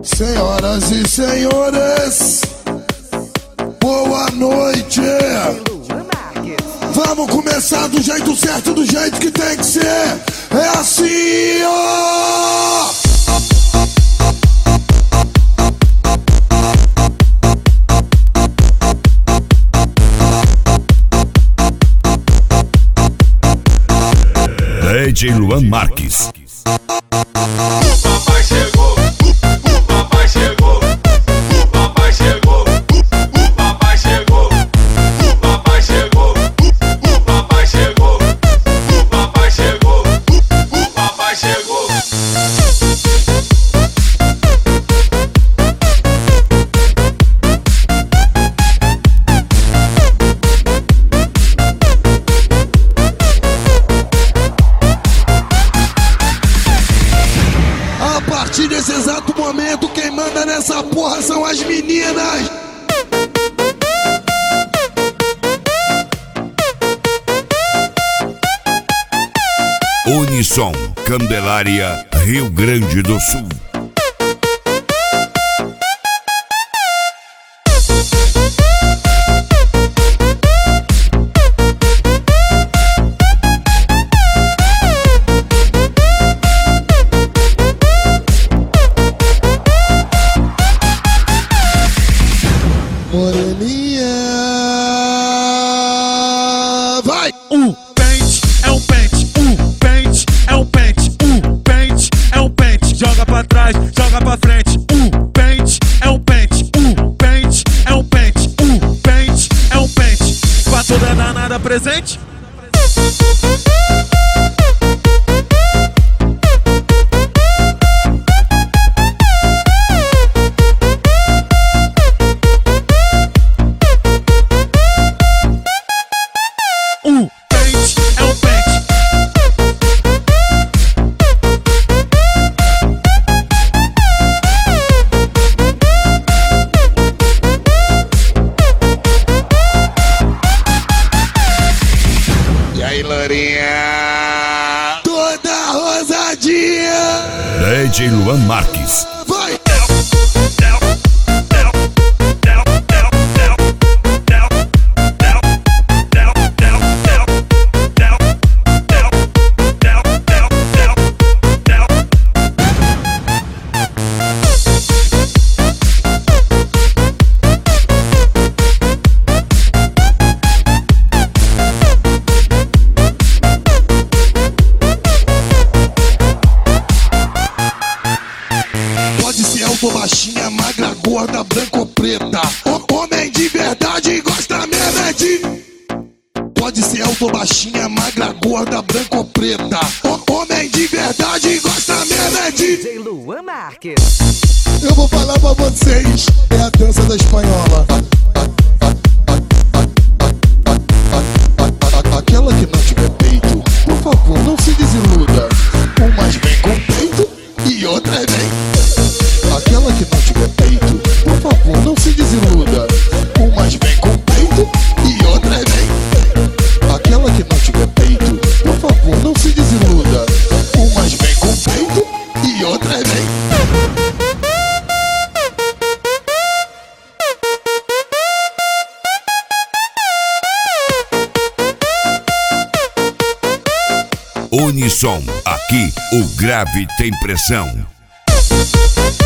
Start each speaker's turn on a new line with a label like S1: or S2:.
S1: Senhoras e senhores, boa noite. Vamos começar do jeito certo, do jeito que tem que ser. É assim, ó.
S2: DJ Luan Marques.
S3: O papai chegou, o papai chegou, o papai chegou, o papai chegou, o papai chegou, o papai chegou, o papai chegou, o papai chegou.
S1: A partir desse exato momento, quem manda nessa porra são as meninas.
S2: Unissom, Candelária, Rio Grande do Sul.
S1: Moreninha, vai!
S4: Pente é um pente, pente é um pente, pente é um pente. Joga pra trás, joga pra frente. Pente é um pente, pente é um pente, pente é um pente. Pra toda danada presente. Pente é um pente.
S1: E aí, Lourinha? Toda rosadinha!
S2: DJ Luan Marques.
S1: Vai! Pode ser alto, baixinha, magra, gorda, branca ou preta. Homem de verdade gosta mesmo é de... Pode ser alto, baixinha, magra, gorda, branca ou preta. Homem de verdade gosta mesmo é de...
S5: DJ Luan Marques.
S1: Eu vou falar pra vocês, é a dança da espanhola. Aquela que não tiver peito, por favor, não se desiluda. Umas vem com peito e outras vem. Aquela que não tiver peito, por favor, não se desiluda. Umas vem com peito e outras vem. Aquela que não tiver peito, por favor, não se desiluda. Umas vem com peito e outras vem.
S2: Unissom, aqui o grave tem pressão.